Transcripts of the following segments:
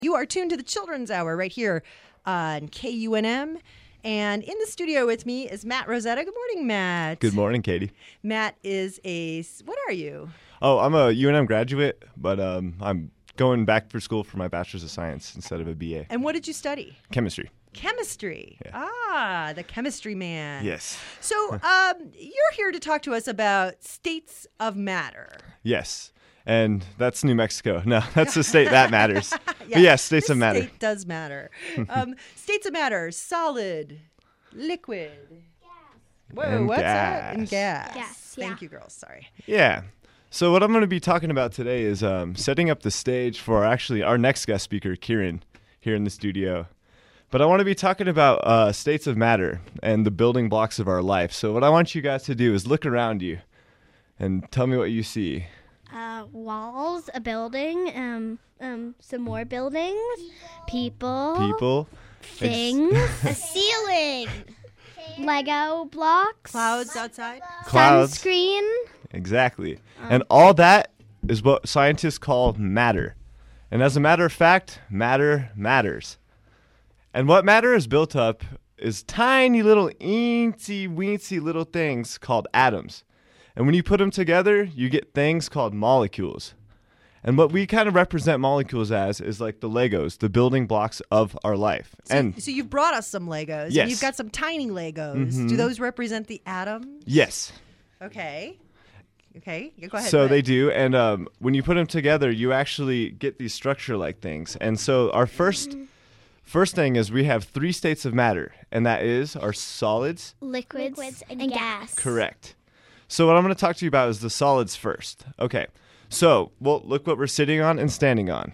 You are tuned to the Children's Hour right here on KUNM. And in the studio with me is Matt Rosetta. Good morning, Matt. Good morning, Katie. Matt is what are you? Oh, I'm a UNM graduate, but I'm going back for school for my Bachelor's of Science instead of a BA. And what did you study? Chemistry. Chemistry. Yeah. Ah, the chemistry man. Yes. So you're here to talk to us about states of matter. Yes. And that's New Mexico. No, that's the state that matters. But yes, states of matter. State does matter. States of matter: solid, liquid. Gas. Whoa, And what's that? gas. And gas. Gas, yeah. Thank you, girls. Sorry. Yeah. So what I'm going to be talking about today is setting up the stage for our next guest speaker, Kieran, here in the studio. But I want to be talking about states of matter and the building blocks of our life. So what I want you guys to do is look around you and tell me what you see. Walls, a building, some more buildings, people, things, A ceiling. Lego blocks, Clouds outside. Clouds. sunscreen. Exactly. And all that is what scientists call matter. And as a matter of fact, matter matters. And what matter is built up is tiny little eensy-weensy little things called atoms. And when you put them together, you get things called molecules. And what we kind of represent molecules as is like the Legos, the building blocks of our life. So you've brought us some Legos. Yes. And you've got some tiny Legos. Do those represent the atoms? yes. Okay. Okay. Yeah, go ahead. So they do, and when you put them together, you actually get these structure-like things. And so our first thing is we have 3 states of matter, and that is our solids. Liquids, and gas. Correct. So what I'm going to talk to you about is the solids first. Okay. So, well, look what we're sitting on and standing on.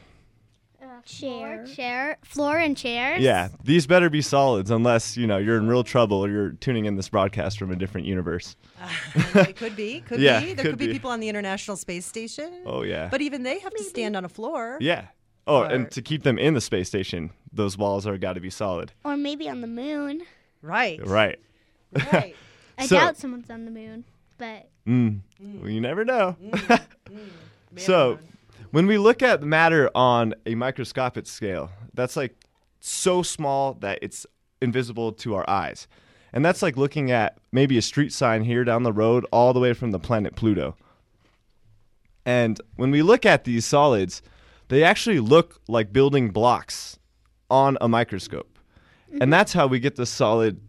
Floor and chairs. Yeah, these better be solids unless, you're in real trouble or you're tuning in this broadcast from a different universe. It could be. Could Yeah, be. There could could be be. people on the International Space Station. Oh, yeah. But even they have to stand on a floor. Yeah. Oh, Or- and to keep them in the space station, those walls are got to be solid. Or maybe on the moon. Right. Right. Right. I So- doubt someone's on the moon, but Well, you never know. Man So, on. when we look at matter on a microscopic scale, that's like so small that it's invisible to our eyes. And that's like looking at maybe a street sign here down the road all the way from the planet Pluto. And when we look at these solids, they actually look like building blocks on a microscope. And that's how we get the solid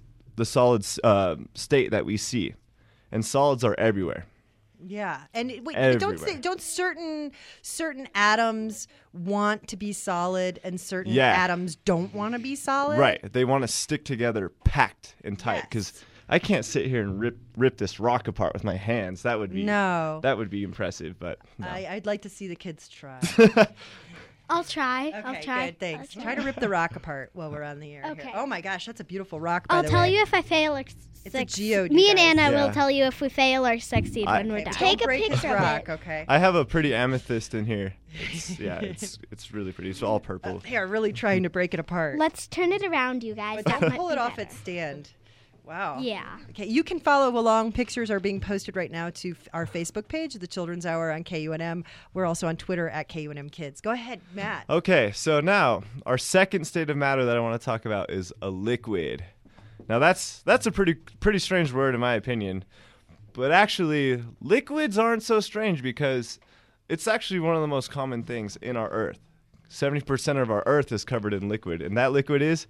state that we see. And solids are everywhere. Yeah, and wait, Everywhere. don't certain atoms want to be solid, and certain Yeah. atoms don't want to be solid? Right. They want to stick together packed and tight because Yes. I can't sit here and rip this rock apart with my hands. That would be That would be impressive, but no. I'd like to see the kids try. I'll try. Okay, I'll try. good. Thanks. Try to rip the rock apart while we're on the air. Okay. Here. Oh my gosh, that's a beautiful rock. By I'll the tell way. you if I fail or It's a succeed. geode, Me you and guys. Anna Yeah. will tell you if we fail or succeed when we're Okay, done. but Take don't a break this picture of rock, it. okay? I have a pretty amethyst in here. It's really pretty. It's all purple. They are really trying to break it apart. Let's turn it around, you guys. But That don't might pull be it off better. its stand. Wow. Yeah. Okay, you can follow along. Pictures are being posted right now to our Facebook page, The Children's Hour on KUNM. We're also on Twitter at KUNM Kids. Go ahead, Matt. Okay, so now our second state of matter that I want to talk about is a liquid. Now that's a pretty strange word in my opinion. But actually, liquids aren't so strange because it's actually one of the most common things in our Earth. 70% of our Earth is covered in liquid, and that liquid is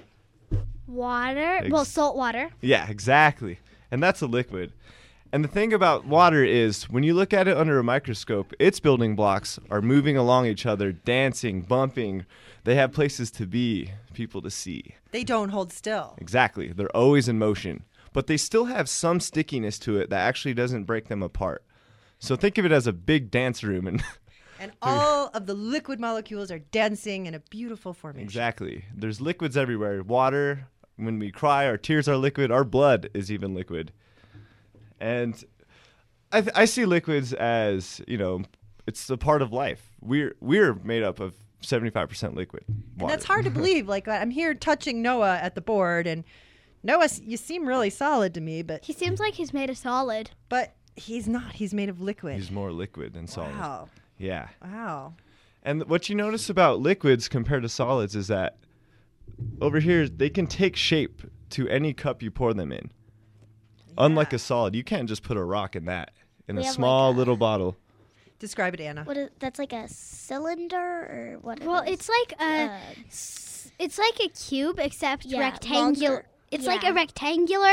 Water. Well, salt water. yeah, exactly. And that's a liquid. And the thing about water is when you look at it under a microscope, its building blocks are moving along each other, dancing, bumping. They have places to be, people to see. They don't hold still. Exactly. They're always in motion. But they still have some stickiness to it that actually doesn't break them apart. So think of it as a big dance room. And And all of the liquid molecules are dancing in a beautiful formation. exactly. There's liquids everywhere. Water, when we cry, our tears are liquid. Our blood is even liquid. And I see liquids as, it's a part of life. We're made up of 75% liquid water. And that's hard to believe. Like, I'm here touching Noah at the board, and Noah, you seem really solid to me, He seems like he's made of solid. but he's not. He's made of liquid. He's more liquid than solid. Wow. Yeah. Wow. And what you notice about liquids compared to solids is that over here they can take shape to any cup you pour them in. Unlike a solid, you can't just put a rock in that in We a have small like a- little bottle. Describe it, Anna. What is that's like a cylinder or what? Well, it's like it's like a cube except yeah, rectangular. longer. It's Yeah. like a rectangular.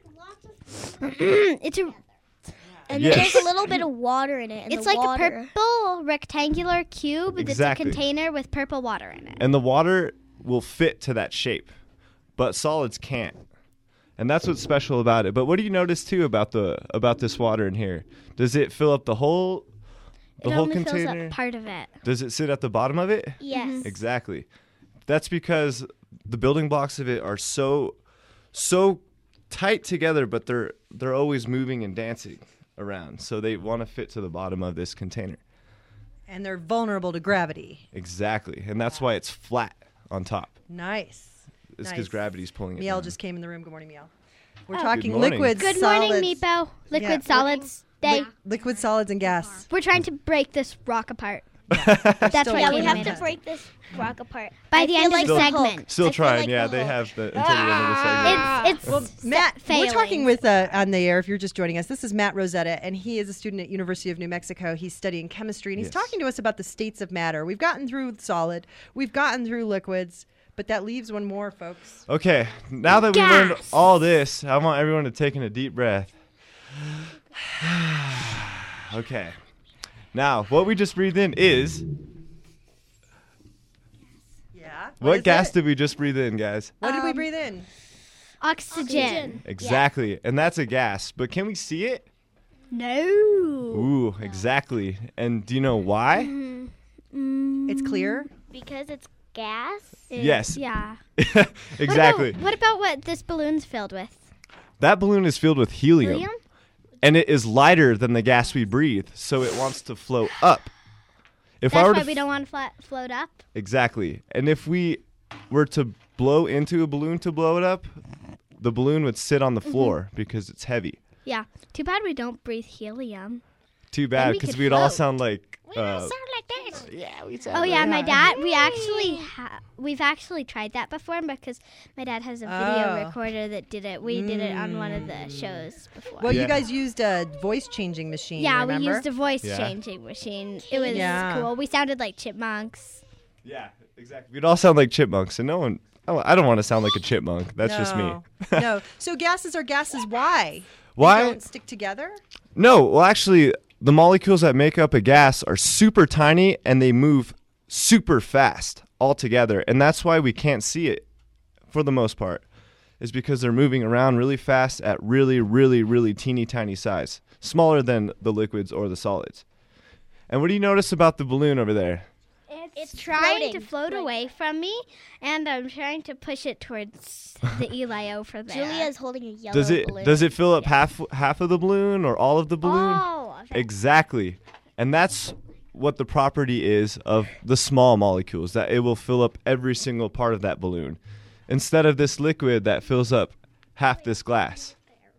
It's a. and Yes. then there's a little bit of water in it. And It's the like water, a purple rectangular cube Exactly. that's a container with purple water in it. And the water will fit to that shape, but solids can't. And that's what's special about it. But what do you notice too about this water in here? Does it fill up the whole It whole only container? fills up part of it. Does it sit at the bottom of it? Yes. Exactly. That's because the building blocks of it are so tight together, but they're always moving and dancing around. So they want to fit to the bottom of this container. And they're vulnerable to gravity. Exactly. And that's why it's flat on top. Nice. It's because Nice. gravity's pulling it Miel down. just came in the room. Good morning, Miel. We're Oh. talking Good morning. liquids, Good solids, morning, Meepo. Liquid Yeah. solids day. liquid solids, and gas. We're trying to break this rock apart. They're That's still why Yeah, we we working have on to it. break this rock apart. By I the feel end of like the the segment. Hulk. Still I feel trying, like yeah. the They Hulk. have the until the end of the segment. It's Well, Matt, failing. we're talking with on the air. If you're just joining us, this is Matt Rosetta, and he is a student at University of New Mexico. He's studying chemistry, and he's Yes. talking to us about the states of matter. We've gotten through solid, we've gotten through liquids, but that leaves one more, folks. Okay, now that we learned Gas. all this, I want everyone to take in a deep breath. Okay. Now, what we just breathed in is Yeah. what gas did we just breathe in, guys? What did we breathe in? oxygen. Exactly. And that's a gas, but can we see it? No. Ooh, exactly. And do you know why? It's clear. Because it's gas. Yes. Yeah. Exactly. What about what this balloon's filled with? That balloon is filled with helium, Helium? and it is lighter than the gas we breathe, so it wants to float up. If I That's were why to we don't want to float up. Exactly. And if we were to blow into a balloon to blow it up, the balloon would sit on the floor because it's heavy. Yeah. Too bad we don't breathe helium. Too bad we because could we'd all float. sound like Sound like this. yeah, we Oh yeah, my dad. We've actually tried that before because my dad has a video Oh. recorder that did it. We did it on one of the shows before. Well, Yeah. you guys used a voice changing machine. yeah, remember? we used a voice Yeah. changing machine. It was Yeah. cool. We sounded like chipmunks. Yeah, exactly. We'd all sound like chipmunks, and no one. Oh, I don't want to sound like a chipmunk. That's just me. No. So gases are gases. Why? Why? They don't stick together? No, well, actually, the molecules that make up a gas are super tiny and they move super fast all together. And that's why we can't see it for the most part, is because they're moving around really fast at really, really, really teeny tiny size, smaller than the liquids or the solids. And what do you notice about the balloon over there? It's trying to floating. float away from me, and I'm trying to push it towards the Eli over there. Julia is holding a yellow balloon. Does it fill up half of the balloon or all of the balloon? Oh, Exactly. And that's what the property is of the small molecules, that it will fill up every single part of that balloon instead of this liquid that fills up half this glass.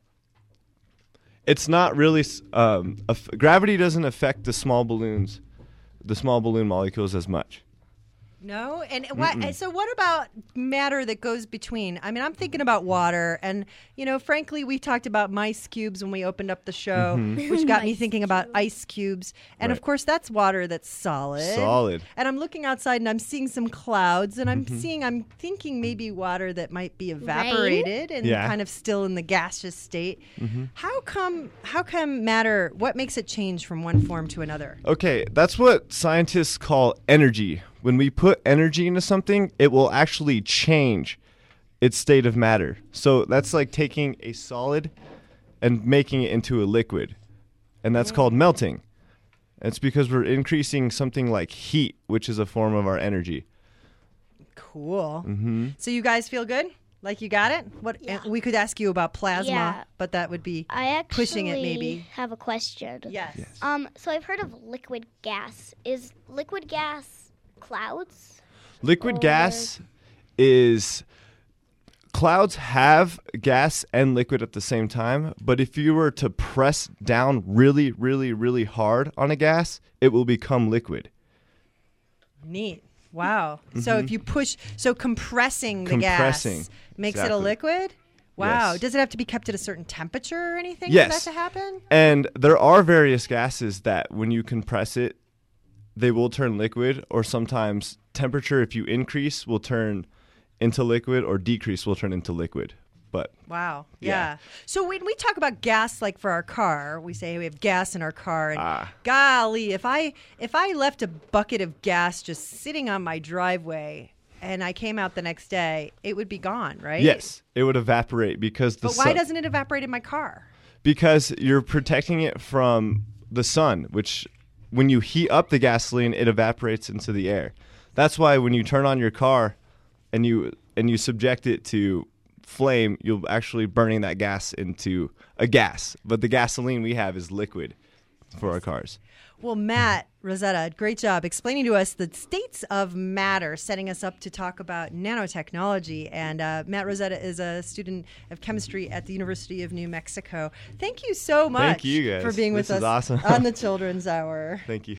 It's not really gravity doesn't affect the small balloon molecules as much. No, and so what about matter that goes between? I mean, I'm thinking about water, and frankly, we talked about mice cubes when we opened up the show, which got me thinking about ice cubes, and of Right. course, that's water that's solid. Solid. And I'm looking outside, and I'm seeing some clouds, and I'm thinking maybe water that might be evaporated and Yeah. kind of still in the gaseous state. How come matter? What makes it change from one form to another? Okay, that's what scientists call energy. When we put energy into something, it will actually change its state of matter. So that's like taking a solid and making it into a liquid. And that's called melting. It's because we're increasing something like heat, which is a form of our energy. Cool. So you guys feel good? Like you got it? What we could ask you about plasma, Yeah. but that would be I actually pushing it, maybe. have a question. yes. So I've heard of liquid gas. Is liquid gas clouds? Liquid gas is clouds have gas and liquid at the same time, but if you were to press down really, really, really hard on a gas, it will become liquid. Neat. Wow. So if you push, compressing the gas makes it a exactly. liquid? Wow. Yes. Does it have to be kept at a certain temperature or anything Yes. for that to happen? And there are various gases that when you compress it, they will turn liquid, or sometimes temperature, if you increase, will turn into liquid, or decrease will turn into liquid. But Wow. Yeah. Yeah. So when we talk about gas, like for our car, we say we have gas in our car, and Ah. golly, if I left a bucket of gas just sitting on my driveway and I came out the next day, it would be gone, right? yes, it would evaporate because the But why sun, doesn't it evaporate in my car? because you're protecting it from the sun, which when you heat up the gasoline, it evaporates into the air. That's why when you turn on your car and you subject it to flame, you'll actually burning that gas into a gas. But the gasoline we have is liquid for our cars. Well, Matt Rosetta, great job explaining to us the states of matter, setting us up to talk about nanotechnology. And Matt Rosetta is a student of chemistry at the University of New Mexico. Thank you so much you, guys. for being with This us is awesome. on the Children's Hour. Thank you.